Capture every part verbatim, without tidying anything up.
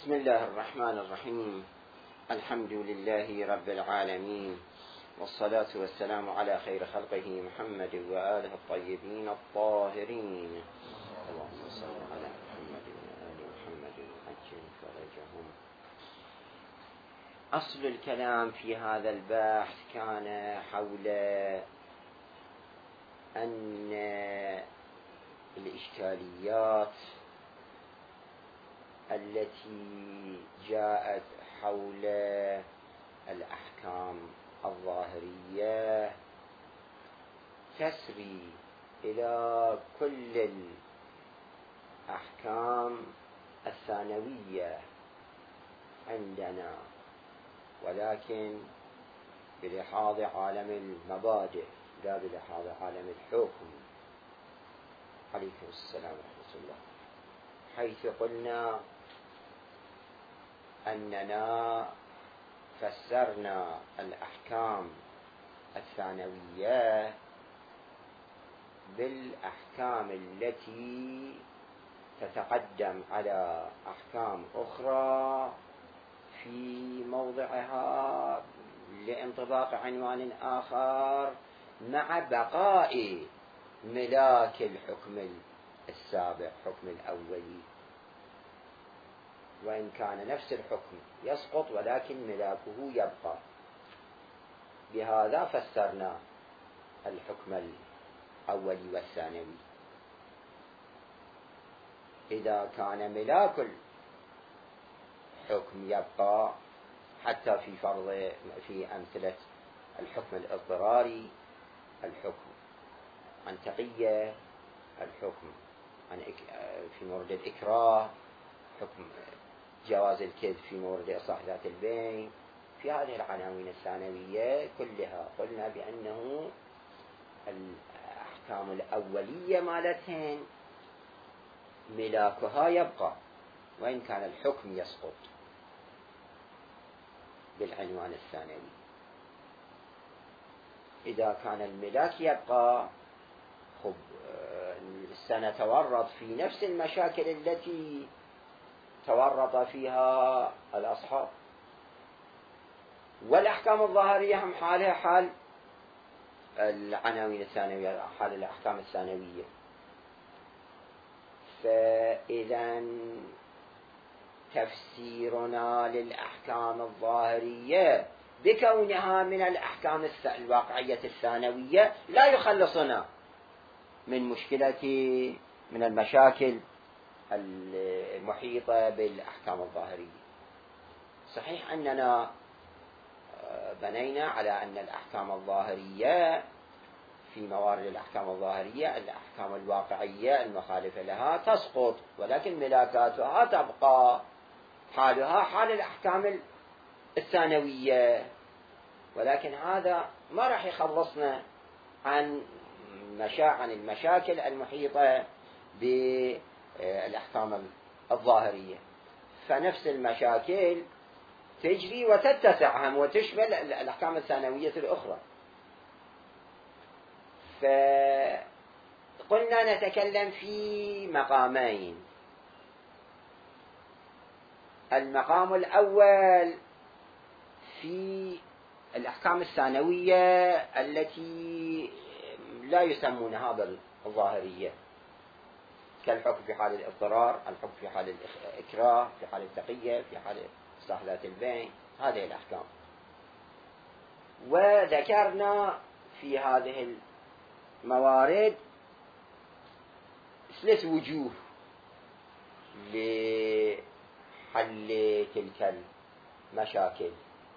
بسم الله الرحمن الرحيم. الحمد لله رب العالمين، والصلاة والسلام على خير خلقه محمد وآله الطيبين الطاهرين. اللهم صل على محمد وآل محمد وعجل فرجهم. أصل الكلام في هذا البحث كان حول أن الإشكاليات التي جاءت حول الأحكام الظاهرية تسري إلى كل الأحكام الثانوية عندنا، ولكن بلحاظ عالم المبادئ لا بلحاظ عالم الحكم. عليكم السلام ورحمة الله. حيث قلنا أننا فسرنا الأحكام الثانوية بالأحكام التي تتقدم على أحكام أخرى في موضعها لانطباق عنوان آخر، مع بقاء ملاك الحكم السابق، حكم الأولي، وإن كان نفس الحكم يسقط ولكن ملاكه يبقى. بهذا فسرنا الحكم الأولي والثانوي. إذا كان ملاك الحكم يبقى حتى في فرض في أمثلة الحكم الاضطراري، الحكم عن تقية، الحكم عن في مورد الإكراه، حكم جواز الكذب في مورد إصلاح ذات البين، في هذه العناوين الثانوية كلها قلنا بأنه الأحكام الأولية مالتهن ملاكها يبقى وإن كان الحكم يسقط بالعنوان الثانوي. إذا كان الملاك يبقى خب سنتورط في نفس المشاكل التي تورط فيها الأصحاب، والأحكام الظاهرية هم حالها حال العناوين الثانوية، حال الأحكام الثانوية. فإذا تفسيرنا للأحكام الظاهرية بكونها من الأحكام الواقعية الثانوية لا يخلصنا من مشكلة من المشاكل المحيطة بالأحكام الظاهرية. صحيح أننا بنينا على أن الأحكام الظاهرية في موارد الأحكام الظاهرية الأحكام الواقعية المخالفة لها تسقط، ولكن ملاكاتها تبقى حالها حال الأحكام الثانوية. ولكن هذا ما راح يخلصنا عن عن المشاكل المحيطة بالأحكام الظاهرية. فنفس المشاكل تجري وتتسع هم وتشمل الأحكام الثانوية الأخرى. فقلنا نتكلم في مقامين. المقام الأول في الأحكام الثانوية التي لا يسمونها بالظاهرية، كالحكم في حال الاضطرار، الحكم في حال الإكراه، في حال التقية، في حال إصلاح ذات البين، هذه الأحكام. وذكرنا في هذه الموارد ثلاث وجوه لحل تلك المشاكل،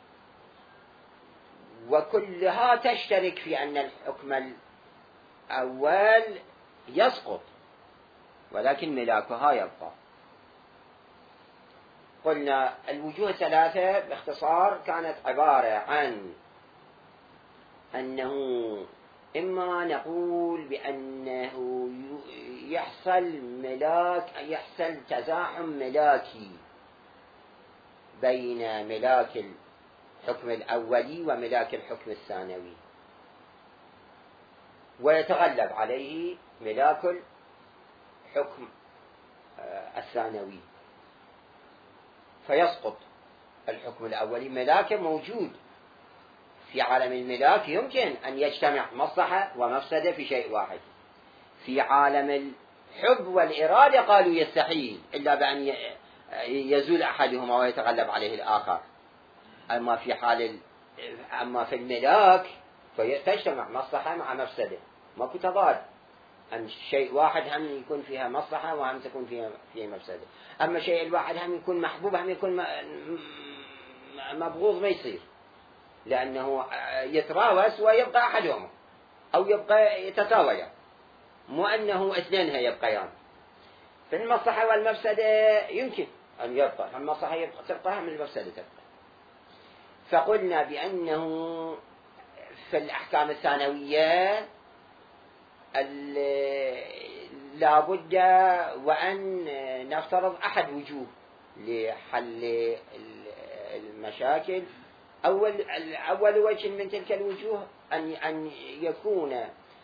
وكلها تشترك في أن الحكم الأول يسقط ولكن ملاكها يبقى. قلنا الوجوه الثلاثة باختصار كانت عبارة عن أنه إما نقول بأنه يحصل ملاك يحصل تزاحم ملاكي بين ملاك الحكم الأولي وملاك الحكم الثانوي، ويتغلب عليه ملاك الحكم الثانوي. فيسقط الحكم الأولي. ملاك موجود في عالم الملاك، يمكن أن يجتمع مصلحة ومفسدة في شيء واحد. في عالم الحب والإرادة قالوا يستحيل إلا بأن يزول أحدهما ويتغلب عليه الآخر. أما في حال أما في الملاك فتجتمع مصلحة مع مفسدة، ماكو تضاد، أن شيء واحد هم يكون فيها مصلحة وهم تكون فيها فيها مفسدة. أما شيء الواحد هم يكون محبوب هم يكون مبغوض ما يصير، لأنه يتراوس ويبقى أحدهما أو يبقى يتساويا، مو أنه اثنينها يبقيان. في المصلحة والمفسدة يمكن أن يبقى المصلحة تبقى هم المفسدة تبقى. فقلنا بأنه في الأحكام الثانوية لا بد وأن نفترض أحد وجوه لحل المشاكل. أول أول وجه من تلك الوجوه أن أن يكون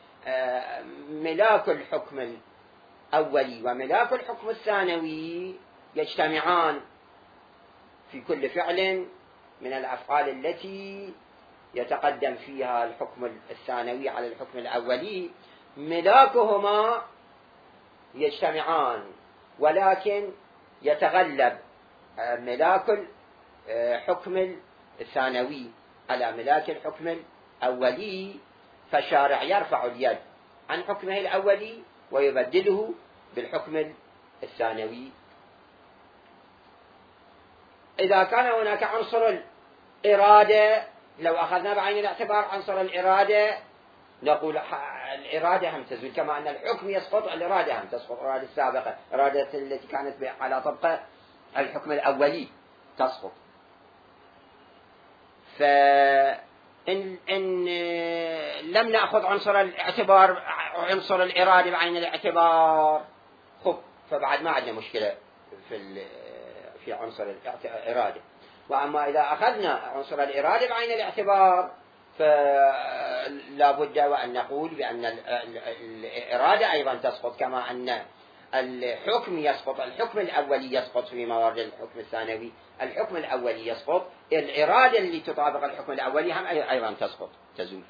ملاك الحكم الأولي وملاك الحكم الثانوي يجتمعان في كل فعل من الأفعال التي يتقدم فيها الحكم الثانوي على الحكم الأولي، ملاكهما يجتمعان، ولكن يتغلب ملاك الحكم الثانوي على ملاك الحكم الأولي، فالشارع يرفع اليد عن حكمه الأولي ويبدله بالحكم الثانوي. إذا كان هناك عنصر الإرادة، لو أخذنا بعين الاعتبار عنصر الإرادة نقول الإرادة هم تزول، كما أن الحكم يسقط الإرادة هم تسقط. الإرادة السابقة، الإرادة التي كانت على طبق الحكم الأولي تسقط. فإن إن لم نأخذ عنصر الاعتبار عنصر الإرادة بعين الاعتبار خب فبعد ما عندنا مشكلة في في عنصر الإرادة. وأما إذا أخذنا عنصر الإرادة بعين الاعتبار فلا بد وأن نقول بأن الإرادة أيضا تسقط، كما أن الحكم يسقط، الحكم الأولي يسقط في موارد الحكم الثانوي، الحكم الأولي يسقط، الإرادة اللي تطابق الحكم الأولي هم أيضا تسقط تزول،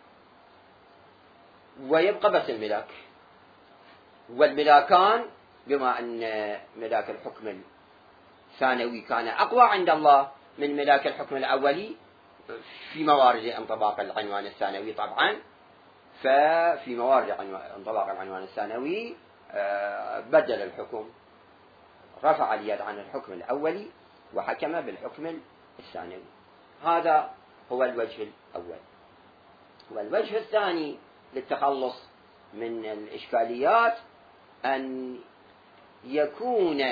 ويبقى بس الملاك. والملاكان بما أن ملاك الحكم الثانوي كان أقوى عند الله من ملاك الحكم الأولي في موارد انطباق العنوان الثانوي طبعا، ففي موارد انطباق العنوان الثانوي بدل الحكم، رفع اليد عن الحكم الأولي وحكم بالحكم الثانوي. هذا هو الوجه الأول. والوجه الثاني للتخلص من الإشكاليات أن يكون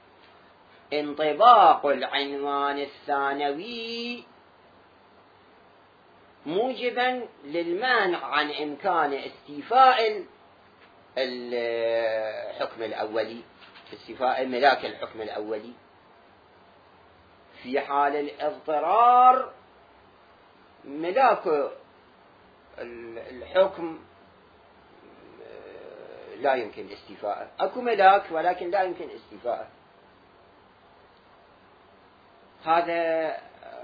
انطباق العنوان الثانوي موجبا للمانع عن إمكان استيفاء الحكم الأولي، استيفاء ملاك الحكم الأولي. في حال الاضطرار ملاك الحكم لا يمكن استيفاءه، أكو ملاك ولكن لا يمكن استيفاءه. هذا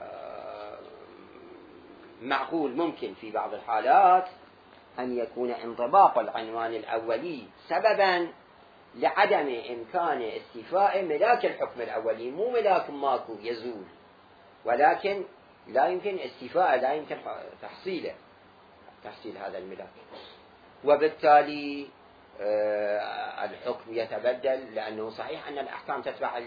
معقول، ممكن في بعض الحالات أن يكون انطباق العنوان الأولي سببا لعدم إمكان استيفاء ملاك الحكم الأولي، مو ملاك ماكو يزول، ولكن لا يمكن استيفاءه، لا يمكن تحصيله، تحصيل هذا الملاك. وبالتالي الحكم يتبدل، لأنه صحيح أن الأحكام تتبع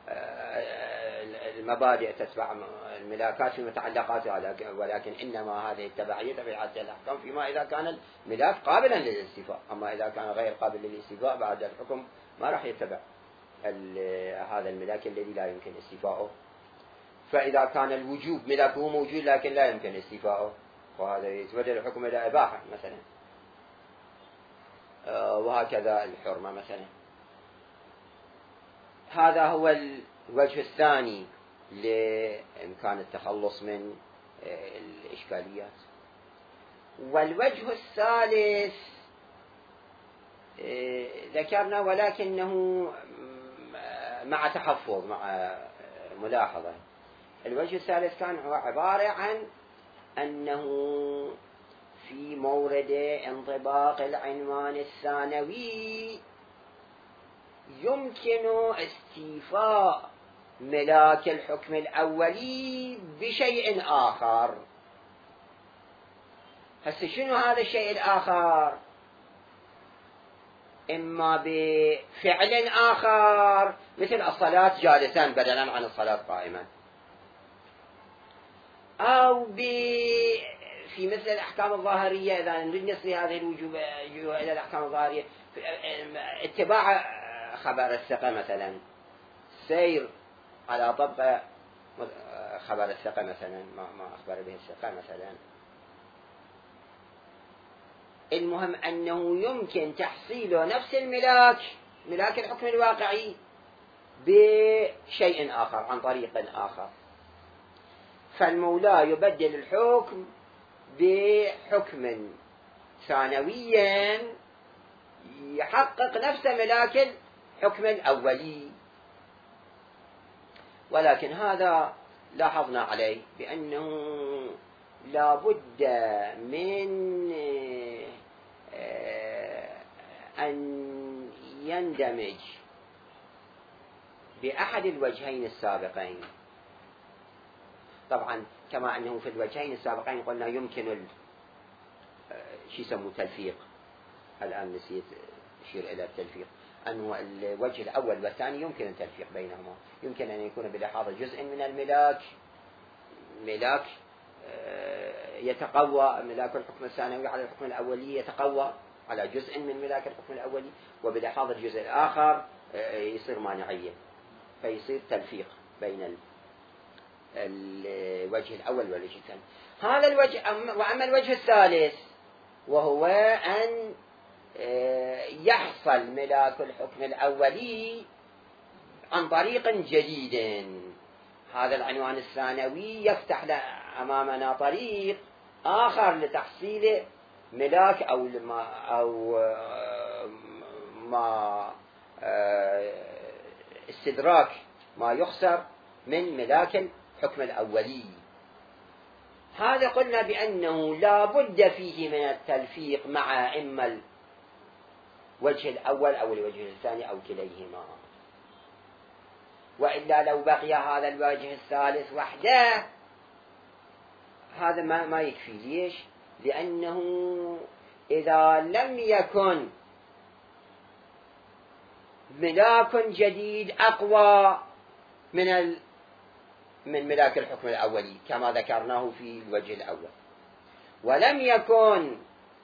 المبادئ، تتبع الملاكات في متعلقاتها، ولكن إنما هذه التبعية تبعية الأحكام فيما إذا كان الملاك قابلا للاستيفاء. أما إذا كان غير قابل للاستيفاء بعد الحكم ما راح يتبع هذا الملاك الذي لا يمكن استيفاؤه. فإذا كان الوجوب ملاكه موجود لكن لا يمكن استيفاؤه، وهذا يتبدل الحكم إلى إباحة مثلا، وهكذا الحرمة مثلا. هذا هو الوجه الثاني لإمكان التخلص من الإشكاليات. والوجه الثالث ذكرنا ولكنه مع تحفظ، مع ملاحظة. الوجه الثالث كان هو عبارة عن أنه في مورد انطباق العنوان الثانوي يمكن استيفاء ملاك الحكم الأولي بشيء آخر. هسه شنو هذا الشيء الآخر؟ إما بفعل آخر مثل الصلاة جالسا بدلا عن الصلاة قائما، أو ب في مثل الأحكام الظاهرية إذا نريد نصل هذه الوجوه إلى الأحكام الظاهرية، اتباع خبر الثقة مثلا، سير على طبق خبر الثقة مثلا، ما ما أخبر به الثقة مثلا. المهم أنه يمكن تحصيل نفس الملاك، ملاك الحكم الواقعي، بشيء آخر عن طريق آخر. فالمولى يبدل الحكم بحكم ثانويا يحقق نفس ملاك الحكم الأولي. ولكن هذا لاحظنا عليه بأنه لا بد من أن يندمج بأحد الوجهين السابقين. طبعا كما أنه في الوجهين السابقين قلنا يمكن شو يسموه تلفيق، الآن نسيت أشير إلى التلفيق، أنه الوجه الأول والثاني يمكن التلفيق بينهما، يمكن أن يكون بلحاظ جزء من الملاك ملاك يتقوى، ملاك الحكم الثانوي على الحكم الأولي يتقوى على جزء من ملاك الحكم الأولي، وبلحاظ الجزء الآخر يصير مانعية، فيصير تلفيق بين الوجه الأول والوجه الثاني. هذا الوجه. وأما الوجه الثالث وهو أن يحصل ملاك الحكم الأولي عن طريق جديد. هذا العنوان الثانوي يفتح أمامنا طريق آخر لتحصيل ملاك أو ما أو ما استدراك ما يخسر من ملاك الحكم الأولي. هذا قلنا بأنه لا بد فيه من التلفيق مع إما الوجه الأول أو الوجه الثاني أو كليهما، وإلا لو بقي هذا الوجه الثالث وحده هذا ما ما يكفي. ليش؟ لأنه إذا لم يكن ملاك جديد أقوى من ال من ملاك الحكم الأولي كما ذكرناه في الوجه الأول، ولم يكن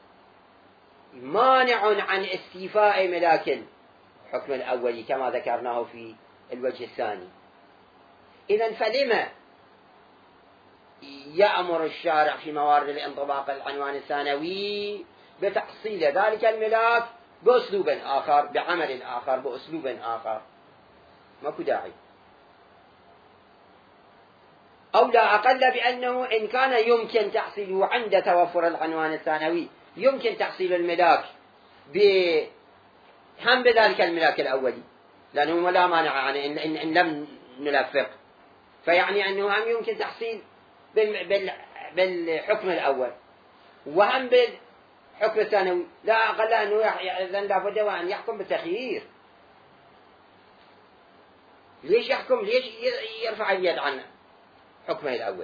مانع عن استيفاء ملاك الحكم الأولي كما ذكرناه في الوجه الثاني، إذن فلما يأمر الشارع في موارد الانطباق العنوان الثانوي بتحصيل ذلك الملاك بأسلوب آخر، بعمل آخر، بأسلوب آخر؟ ماكو داعي. أو لا أقل بأنه إن كان يمكن تحصيله عند توفر العنوان الثانوي يمكن تحصيل الملاك هم بذلك الملاك الأولي، لأنه لا مانع عن إن, إن, إن لم نلفق، فيعني أنه هم يمكن تحصيل بالحكم الأول وهم بالحكم الثانوي، لا أقل أنه إذن لا بد أن يحكم بالتخيير. ليش يحكم؟ ليش يرفع اليد عن حكمه الأول؟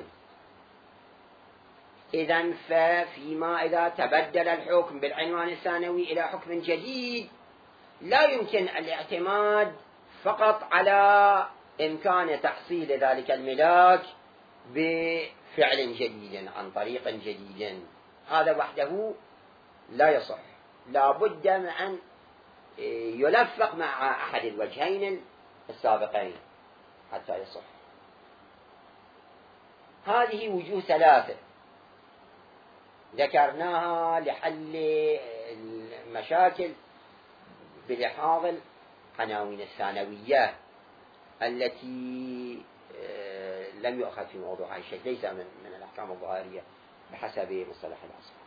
إذن ففيما إذا تبدل الحكم بالعنوان الثانوي إلى حكم جديد لا يمكن الاعتماد فقط على إمكان تحصيل ذلك الملاك بفعل جديد عن طريق جديد، هذا وحده لا يصح، لا بد من أن يلفق مع أحد الوجهين السابقين حتى يصح. هذه وجوه ثلاثة ذكرناها لحل المشاكل بلحاظ العناوين الثانوية التي لم يؤخذ في موضوعها شيء، ليس من من الأحكام الظاهرية بحسب مصطلح العصر.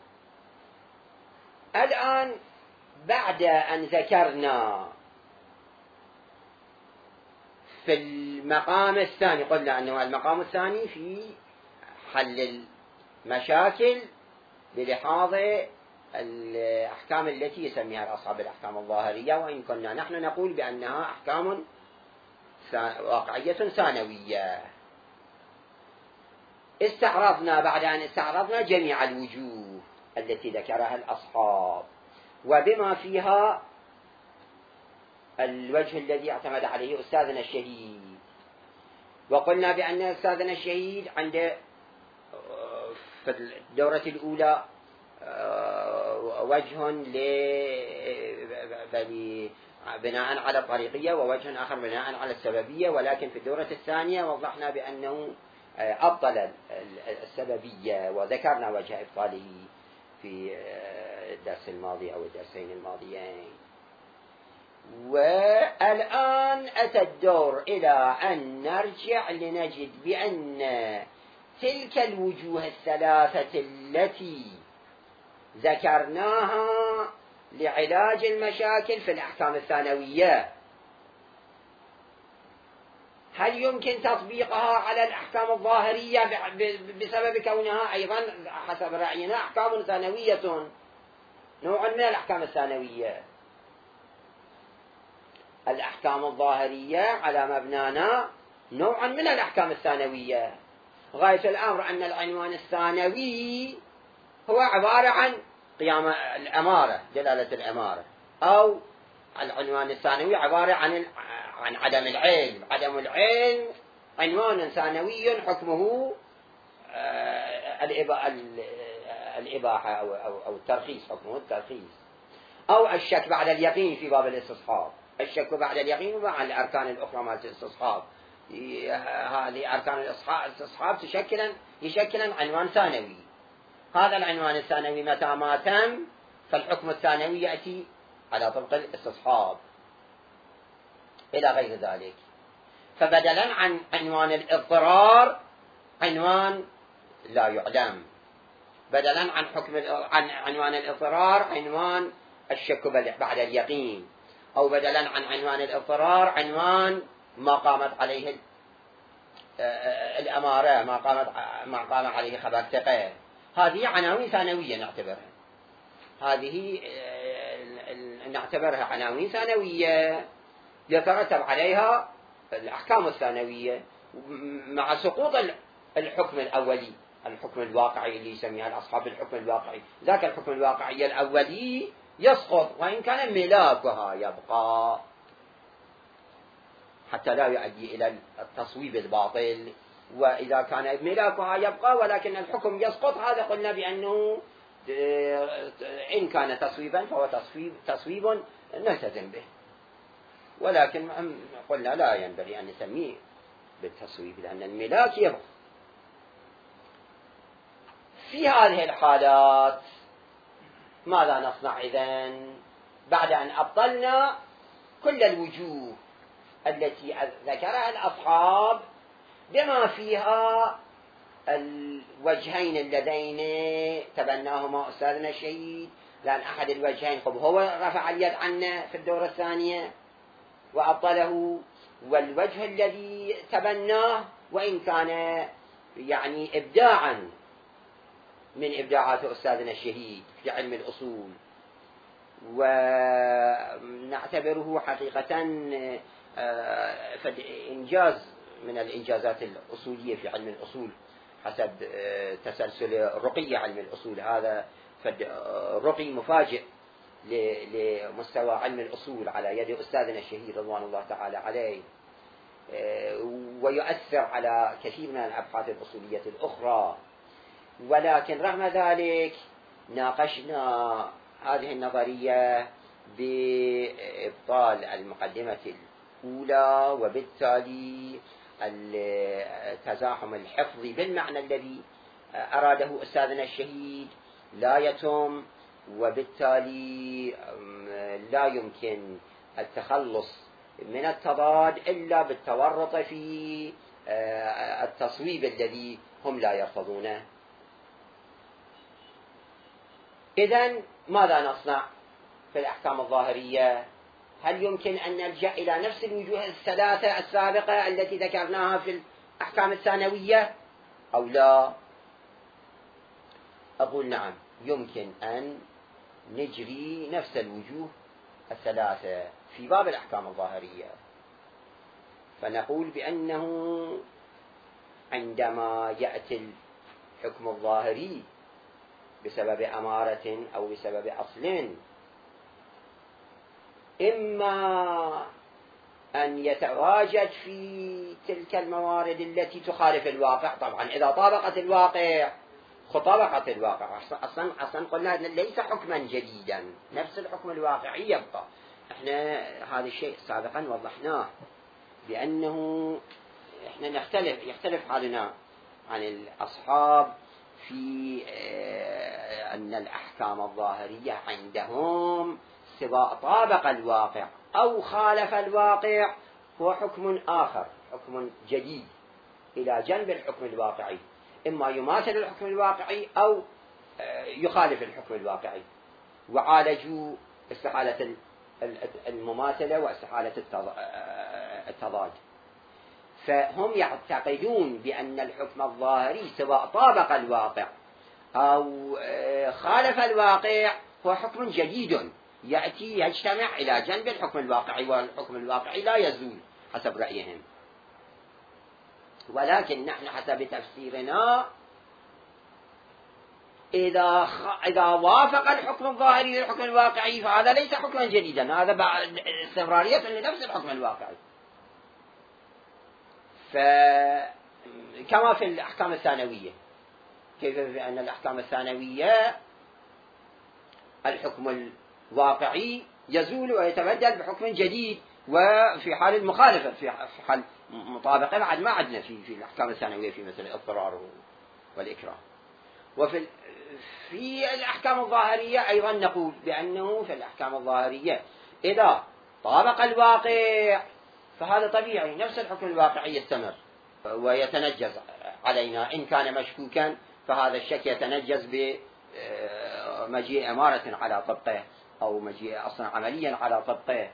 الآن بعد أن ذكرنا في المقام الثاني قلنا أنه المقام الثاني في حل المشاكل بلحاظ الأحكام التي يسميها أصحاب الأحكام الظاهرية، وإن كنا نحن نقول بأنها أحكام واقعية ثانوية. استعرضنا بعد أن استعرضنا جميع الوجوه التي ذكرها الأصحاب وبما فيها الوجه الذي اعتمد عليه أستاذنا الشهيد، وقلنا بأن أستاذنا الشهيد عند في الدورة الأولى وجه بناء على الطريقية ووجه آخر بناء على السببية، ولكن في الدورة الثانية وضحنا بأنه أبطل السببية وذكرنا وجه إبطاله في الدرس الماضي أو الدرسين الماضيين. والآن أتى الدور إلى أن نرجع لنجد بأن تلك الوجوه الثلاثة التي ذكرناها لعلاج المشاكل في الأحكام الثانوية، هل يمكن تطبيقها على الأحكام الظاهرية بسبب كونها أيضا حسب رأينا أحكام ثانوية، نوع من الأحكام الثانوية؟ الأحكام الظاهرية على مبنانا نوع من الأحكام الثانوية. غاية الأمر أن العنوان الثانوي هو عبارة عن قيام الأمارة، دلالة الأمارة، أو العنوان الثانوي عبارة عن عن عدم العلم. عدم العلم عنوان ثانوي حكمه الإباحة أو الترخيص، حكمه الترخيص، أو الشك بعد اليقين في باب الاستصحاب. الشك بعد اليقين مع الأركان الأخرى مع الاستصحاب، هذه أركان الاستصحاب تشكل يشكل عنوان ثانوي. هذا العنوان الثانوي متى ما تم فالحكم الثانوي يأتي على طبق الاستصحاب إلى غير ذلك. فبدلا عن عنوان الاضطرار عنوان لا يعلم، بدلا عن حكم عن عنوان الاضطرار عنوان الشك بعد اليقين، أو بدلا عن عنوان الاضطرار عنوان ما قامت عليه الأمارة، ما قامت ما قام عليه خبر ثقة. هذه عناوين ثانوية نعتبرها، هذه نعتبرها عناوين ثانوية يترتب عليها الأحكام الثانوية مع سقوط الحكم الأولي، الحكم الواقعي اللي يسميها الأصحاب الحكم الواقعي. ذاك الحكم الواقعي الأولي يسقط وإن كان ملاكها يبقى، حتى لا يؤدي إلى التصويب الباطل. وإذا كان ملاكها يبقى ولكن الحكم يسقط، هذا قلنا بأنه إن كان تصويبا فهو تصويب, تصويب نلتزم به، ولكن قلنا لا ينبغي أن نسميه بالتصويب لأن الملاك يبقى. في هذه الحالات ماذا نصنع إذن بعد أن أبطلنا كل الوجوه التي ذكرها الأصحاب بما فيها الوجهين اللذين تبناهما أستاذنا الشهيد؟ لأن أحد الوجهين هو رفع اليد عنا في الدورة الثانية وأبطله، والوجه الذي تبناه وإن كان يعني إبداعا من إبداعات أستاذنا الشهيد في علم الأصول، ونعتبره حقيقة إنجاز من الإنجازات الأصولية في علم الأصول حسب تسلسل الرقي علم الأصول. هذا الرقي مفاجئ لمستوى علم الأصول على يد أستاذنا الشهيد رضوان الله تعالى عليه، ويؤثر على كثير من الأبحاث الأصولية الأخرى. ولكن رغم ذلك ناقشنا هذه النظرية بإبطال المقدمة الأولى، وبالتالي التزاحم الحفظي بالمعنى الذي أراده أستاذنا الشهيد لا يتم، وبالتالي لا يمكن التخلص من التضاد إلا بالتورط في التصويب الذي هم لا يرفضونه. إذن ماذا نصنع في الأحكام الظاهرية؟ هل يمكن أن نلجأ إلى نفس الوجوه الثلاثة السابقة التي ذكرناها في الأحكام الثانوية أو لا؟ أقول نعم، يمكن أن نجري نفس الوجوه الثلاثة في باب الأحكام الظاهرية، فنقول بأنه عندما يأتي الحكم الظاهري بسبب أمارة أو بسبب أصل، إما أن يتواجد في تلك الموارد التي تخالف الواقع، طبعا إذا طابقت الواقع خطابقت الواقع، أصلا أصلا قلنا ليس حكما جديدا، نفس الحكم الواقعي يبقى. احنا هذا الشيء سابقا وضحناه بأنه احنا نختلف يختلف حالنا عن الأصحاب في أن الأحكام الظاهرية عندهم سواء طابق الواقع أو خالف الواقع هو حكم آخر، حكم جديد إلى جنب الحكم الواقعي، إما يماثل الحكم الواقعي أو يخالف الحكم الواقعي، وعالجوا استحالة المماثلة واستحالة التضاد. فهم يعتقدون بأن الحكم الظاهري سواء طابق الواقع أو خالف الواقع هو حكم جديد يأتي يجتمع إلى جنب الحكم الواقعي، والحكم الواقعي لا يزول حسب رأيهم. ولكن نحن حسب تفسيرنا إذا خ... إذا وافق الحكم الظاهري للحكم الواقعي فهذا ليس حكما جديدا، هذا بعد استمرارية لنفس الحكم الواقعي. فكما في الأحكام الثانوية، كيف بأن الأحكام الثانوية الحكم الواقعي يزول ويتبدل بحكم جديد، وفي حال المخالفة في حال مطابقة بعد ما عدنا في في الأحكام الثانوية في مثل الاضطرار والإكراه. وفي في الأحكام الظاهرية أيضا نقول بأنه في الأحكام الظاهرية إذا طابق الواقع فهذا طبيعي، نفس الحكم الواقعي يستمر ويتنجز علينا. إن كان مشكوكا فهذا الشك يتنجز بمجيء أمارة على طبقه أو مجيء أصلا عمليا على طبقه،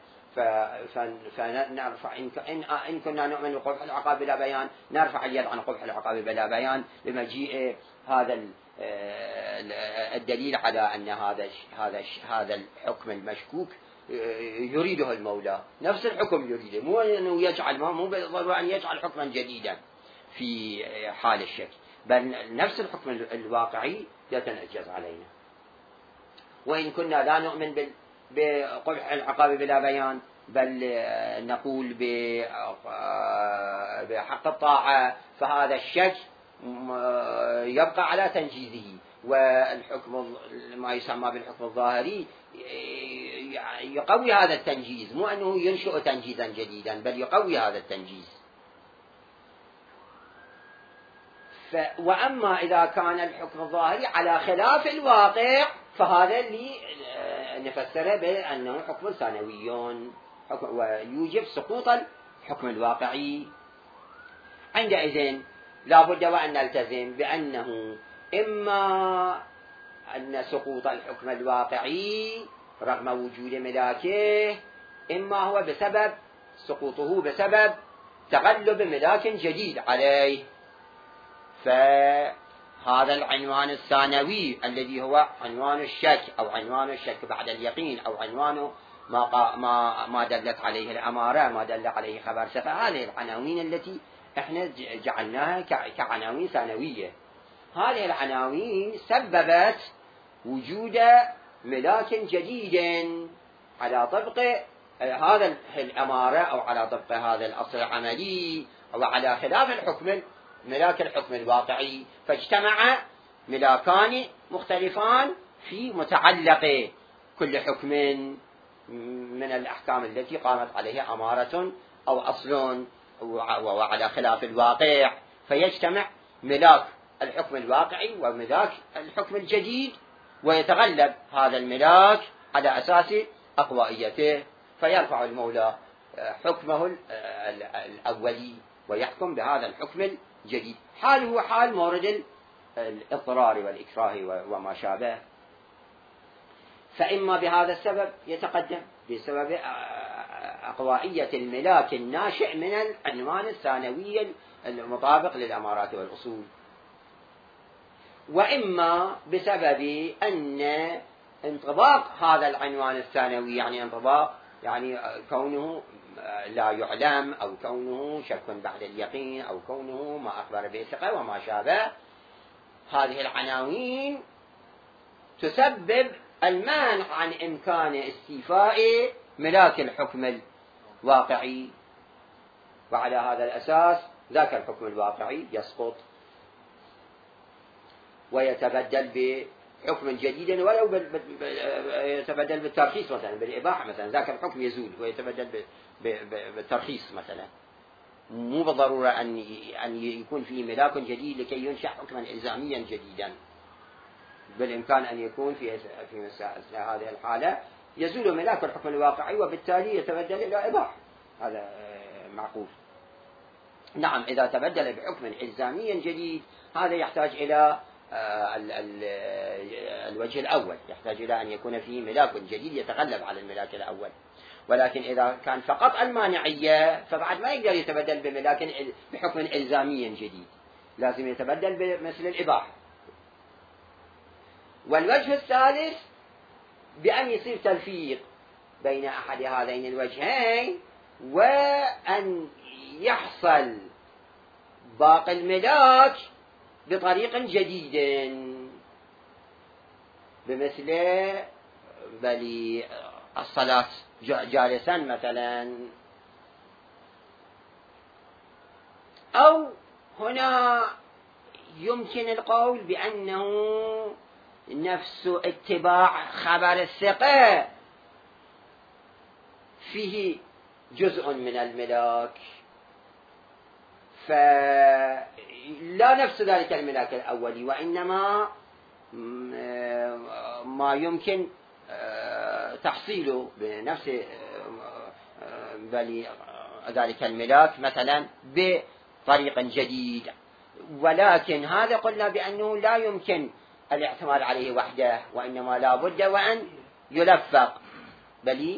فنرفع إن كنا نؤمن بقبح العقاب بلا بيان نرفع اليد عن قبح العقاب بلا بيان بمجيء هذا الدليل على أن هذا هذا هذا الحكم المشكوك يريده المولى، نفس الحكم يريده، مو أنه يجعل مو بالضرورة أن يجعل حكما جديدا في حال الشك، بل نفس الحكم الواقعي يتنجز علينا. وإن كنا لا نؤمن بقبح العقاب بلا بيان بل نقول بحق الطاعة فهذا الشك يبقى على تنجيزه، والحكم ما يسمى بالحكم الظاهري يقوي هذا التنجيز، مو أنه ينشئ تنجيزا جديدا بل يقوي هذا التنجيز. ف... وأما إذا كان الحكم الظاهري على خلاف الواقع فهذا اللي نفسره بأنه حكم ثانوي ويوجب سقوط الحكم الواقعي. عندئذ لا بد وأن نلتزم بأنه إما أن سقوط الحكم الواقعي رغم وجود ملاكه إما هو بسبب سقوطه بسبب تغلب ملاك جديد عليه، فهذا العنوان الثانوي الذي هو عنوان الشك أو عنوان الشك بعد اليقين أو عنوان ما ما ما دلت عليه الأمارة ما دل عليه خبر ثقة، هذه العناوين التي احنا جعلناها كعناوين ثانوية. هذه العناوين سببت وجود ملاك جديد على طبق هذا الأمارة أو على طبق هذا الأصل العملي أو على خلاف الحكم ملاك الحكم الواقعي، فاجتمع ملاكان مختلفان في متعلق كل حكم من الأحكام التي قامت عليها أمارة أو أصل وعلى خلاف الواقع، فيجتمع ملاك الحكم الواقعي وملاك الحكم الجديد ويتغلب هذا الملاك على أساس أقوائيته، فيرفع المولى حكمه الأولي ويحكم بهذا الحكم الجديد. حاله حال مورد الاضطرار والإكراه وما شابه. فإما بهذا السبب يتقدم بسبب عقوائية الملاك الناشئ من العنوان الثانوي المطابق للأمارات والأصول، وإما بسبب أن انطباق هذا العنوان الثانوي، يعني انطباق يعني كونه لا يعلم، أو كونه شك بعد اليقين، أو كونه ما أخبر به ثقة وما شابه، هذه العناوين تسبب المانع عن إمكان استيفاء ملاك الحكم الواقعي، وعلى هذا الأساس ذاك الحكم الواقعي يسقط ويتبدل بحكم جديد، ولو يتبدل بالترخيص مثلا، بالإباحة مثلا، ذاك الحكم يزول ويتبدل بالترخيص مثلا. مو بالضرورة أن أن يكون فيه ملاك جديد لكي ينشأ حكما إلزاميا جديدا، بالإمكان أن يكون في في هذه الحالة يزول ملاك الحكم الواقعي وبالتالي يتبدل إلى إباحة. هذا معقول. نعم، إذا تبدل بحكم إلزامي جديد هذا يحتاج إلى الوجه الأول، يحتاج إلى أن يكون فيه ملاك جديد يتغلب على الملاك الأول. ولكن إذا كان فقط المانعية فبعد ما يقدر يتبدل بملاك بحكم إلزامي جديد، لازم يتبدل بمثل الإباحة. والوجه الثالث بأن يصير تلفيق بين أحد هذين الوجهين، وأن يحصل باقي الملاك بطريق جديد، بمثل بل الصلاة جالسا مثلا. أو هنا يمكن القول بأنه نفس اتباع خبر الثقة فيه جزء من الملاك، فلا نفس ذلك الملاك الأولي، وإنما ما يمكن تحصيله بنفس بل ذلك الملاك مثلا بطريق جديد. ولكن هذا قلنا بأنه لا يمكن الاعتماد عليه وحده، وإنما لا بد وأن يلفق. بل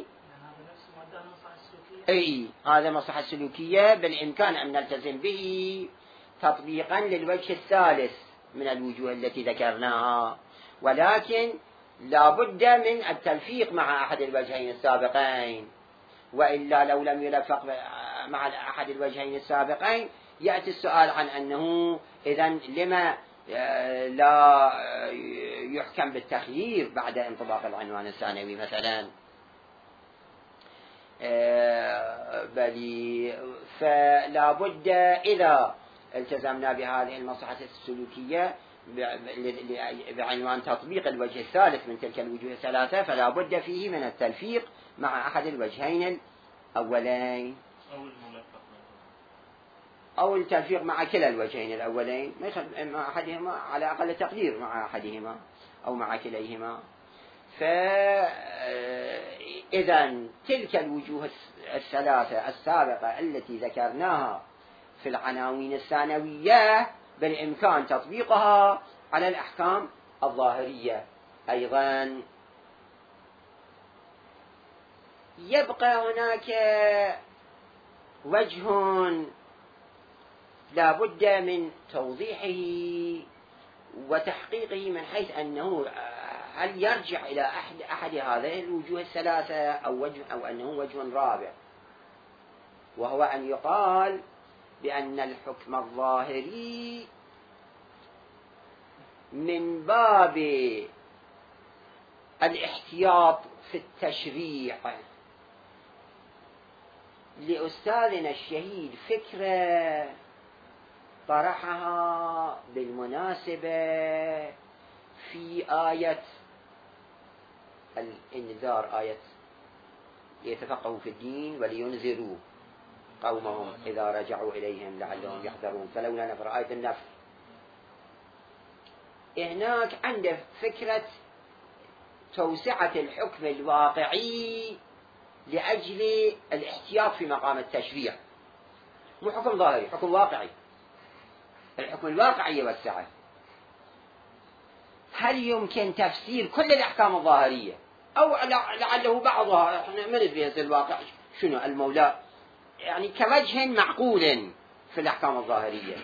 أي هذا مصلحة السلوكية بالإمكان أن نلتزم به تطبيقا للوجه الثالث من الوجوه التي ذكرناها، ولكن لا بد من التلفيق مع أحد الوجهين السابقين، وإلا لو لم يلفق مع أحد الوجهين السابقين يأتي السؤال عن أنه إذن لما لا يحكم بالتخيير بعد انطباق العنوان الثانوي مثلا. بل فلا بد إذا التزمنا بهذه المصلحة السلوكية بعنوان تطبيق الوجه الثالث من تلك الوجوه الثلاثة، فلا بد فيه من التلفيق مع أحد الوجهين الأولين، أو التلفيق مع كلا الوجهين الأولين، مع أحدهما على أقل تقدير، مع أحدهما أو مع كليهما. فإذا تلك الوجوه الثلاثة السابقة التي ذكرناها في العناوين الثانوية بالإمكان تطبيقها على الأحكام الظاهرية أيضا. يبقى هناك وجه لا بد من توضيحه وتحقيقه، من حيث أنه هل يرجع إلى أحد أحد هذه الوجوه الثلاثة أو وجه، أو أنه وجه رابع، وهو أن يقال بأن الحكم الظاهري من باب الاحتياط في التشريع لأستاذنا الشهيد فكرة طرحها بالمناسبة في آية الإنذار، آية ليتفقهوا في الدين ولينذروا قومهم إذا رجعوا إليهم لعلهم يحذرون، فلولا نفر، آية النفر. هناك عنده فكرة توسعة الحكم الواقعي لأجل الاحتياط في مقام التشريع، مو حكم ظاهري، حكم واقعي، الحكم الواقعي يوسعه. هل يمكن تفسير كل الأحكام الظاهرية أو لعله بعضها، احنا ما ندري في الواقع شنو المولى، يعني كوجه معقول في الأحكام الظاهرية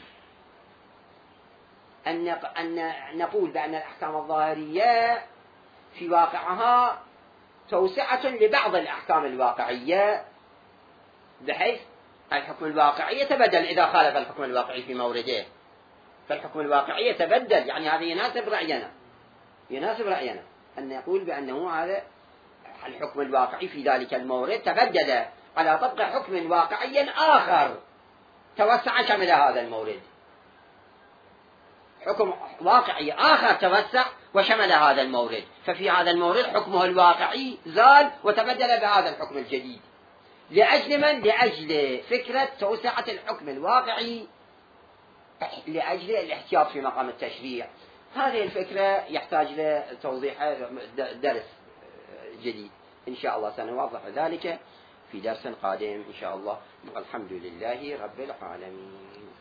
أن أن نقول بأن الأحكام الظاهرية في واقعها توسعة لبعض الأحكام الواقعية، بحيث الحكم الواقعي يتبدل إذا خالف الحكم الواقعي في مورده، فالحكم الواقعي يتبدل، يعني هذا يناسب رأينا، يناسب رأينا أن نقول بأنه هذا الحكم الواقعي في ذلك المورد تبدل على طبق حكم واقعي آخر توسع شمل هذا المورد، حكم واقعي آخر توسع وشمل هذا المورد، ففي هذا المورد حكمه الواقعي زال وتبدل بهذا الحكم الجديد. لأجل من؟ لأجل فكرة توسعة الحكم الواقعي، لأجل الاحتياط في مقام التشريع. هذه الفكرة يحتاج لتوضيح درس جديد إن شاء الله، سنوضح ذلك في درس قادم إن شاء الله. الحمد لله رب العالمين.